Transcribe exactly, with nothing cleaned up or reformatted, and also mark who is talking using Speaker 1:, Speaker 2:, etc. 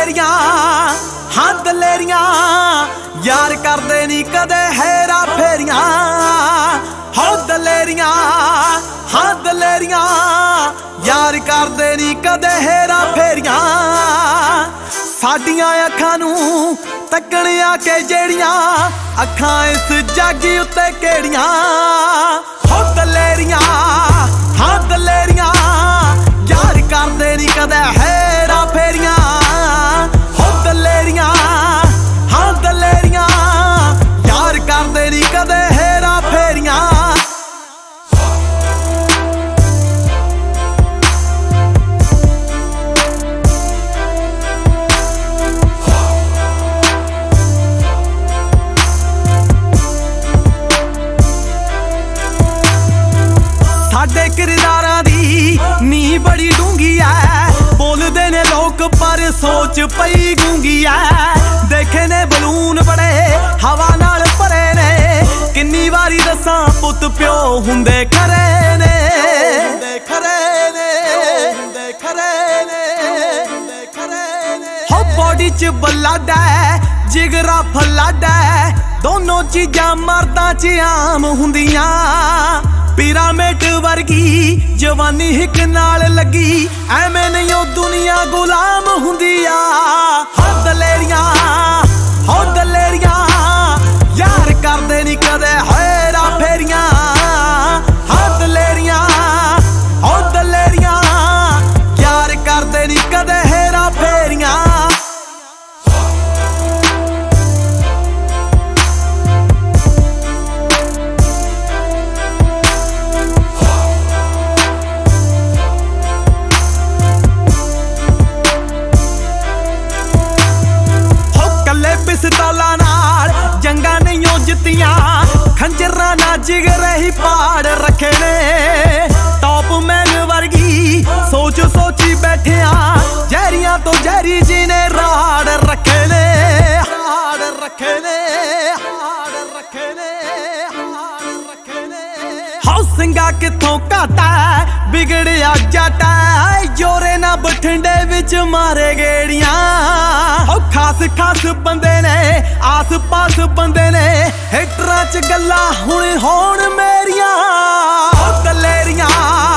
Speaker 1: दलेरियां हाँ दलेरियां यार करदे नी कदे हेरा फेरियां हो दलेरियां हाँ दलेरियां यार करदे नी कदे हेरा फेरियां साडियां अखां नूं तकण आके जेड़ियां अखां इस जग उत्ते केड़ियां हो दलेरियां हाँ दलेरियां यार करदे नी कदे हेरा फेरियां हो दलेरियां हाँ दलेरियां यार करदे नी कदे हेरा फेरियां साडे किरदारां दी नी बड़ी डूंगी है बोलदे ने लोग पर सोच पई गूंगी है देखे ने बलून बड़े हवा नाल भरे ने किन्नी वारी दसां पुत प्यो हुंदे खरे ने खरे ने खरे ने हो बॉडी च ब्लड है जिगरा फलड है दोनों चीजां मर्दां च आम हुंदियां पिरामिड वर्गी जवानी हिक नाल लगी एवें नहीं ओ दुनिया गुलाम हुंदिया हो दलेरियां हो दलेरियां यार करदे नी कदे हेरा फेरियां हो दलेरियां हो दलेरियां यार करदे नी कदे हेरा फेरियां पिस्तौलां नाल जंगा नहीं जित्तियां खंजरां ना जिगरे ही पाड़ रखे ने टॉप मैन वर्गी सोच सोची बैठिया जहरियां तो जहरी जी ने राड़ रखे ने हाड़ रखे ने हाड़ रखे ने हाड़ रखे ने हौसिंगा किथों घाटा बिगड़िया जाटा जोरे ना बठिंडे विच मारे गेड़ियां खास खास बंदे ने आस पास बंदे ने हिटरां च गल्लां हुण होण मेरियां दलेरियां